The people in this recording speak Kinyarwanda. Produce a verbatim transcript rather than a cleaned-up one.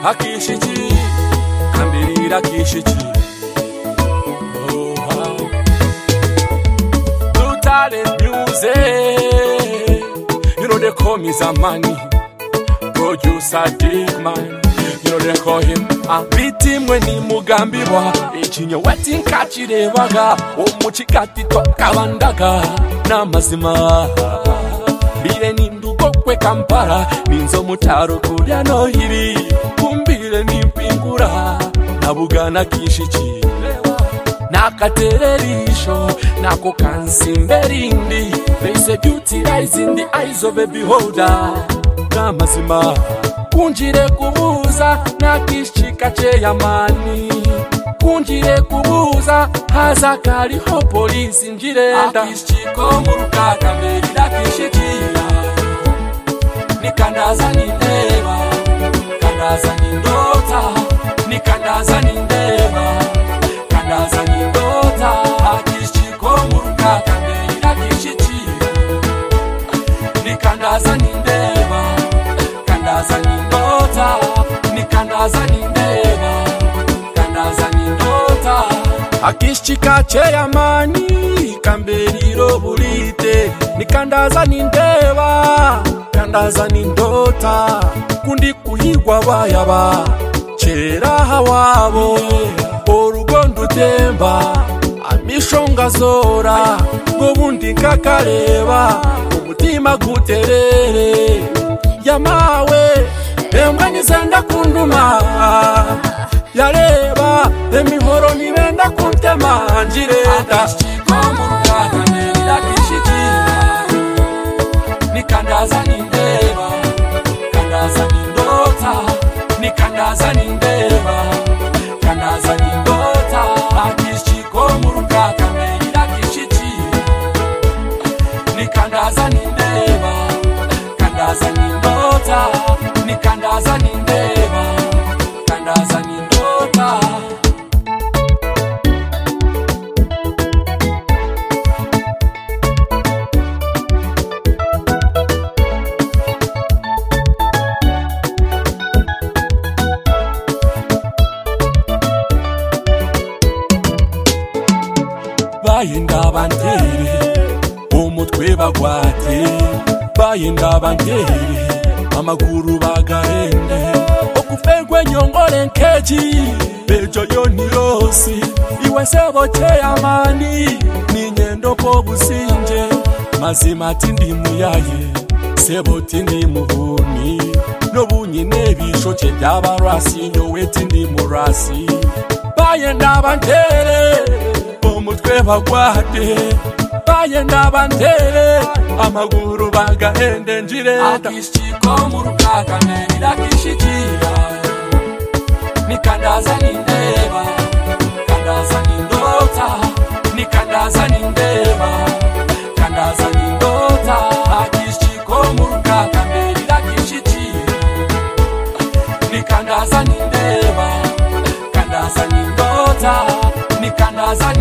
akishiki kambirira akishiki Talent music, you know they call me Zamani, producer Dickman, you know they call him a victim when he mugambiwa. Echinyo wetin kachirebaga, omuchikati toka bandaga, namazima. Bile nindugo kwe Kampala, ninzo mutaro kurya no hiri, kumbile nimpingura, nabugana kishichi. Nakatererisho, nako kansimberindi. They say beauty lies in the eyes of a beholder. Namazima, kunjire kubuza, nakishika che yamani. Kunjire kubuza, hazakari ho polisi njirenda. Akishiko muruka kamerida kishikira. Nikandaza nindeba, kandaza nindota. Nikandaza nindeba, kandaza nindota. Akishiko muruka kamerida kishikira. Nikandaza nindeba, kandaza nindota. Nikandaza nindeba, kandaza nindota. Akishika che yamani, kamberiro bulite. Nikandaza nindeba, kandaza nindota. Kundi kuhigwa bayaba, chera hawabo. Orugondo temba, amishonga zora. Gobundi kakareba, umutima guterere. Yamawe, emwani zenda kunduma. Yareba, emihoro nibenda kuntema njirenda. Akishiko muruka kamerida kishikira. Nikandaza nindeba, kandaza nindota. Nikandaza nindeba, kandaza nindota. Akishiko muruka kamerida kishikira. Nikandaza nindeba, kandaza nindota. Nikandaza nindeba, kandaza nindota. Bayinda bantere, umutwe bagwate. Bayinda bantere, amaguru bagahende. Okufegwe nyongole nkeji, bejo yonirosi. Iwe sebo che yamani, ninyendo po businje. Mazima tindi muyaye, sebo tindi muhuni. Nobunyi nebisho che byabarasi, nyowe tindi murasi. Bayinda bantere, umutwe bagwate. Bayinda bantere, amaguru bagahende njirenda. Akishiko muruka kamerida kishikira. Nikandaza nindeba, kandaza nindota. Nikandaza nindeba, kandaza nindota. Akishiko muruka kamerida kishikira. Nikandaza nindeba, kandaza nindota. Nikandaza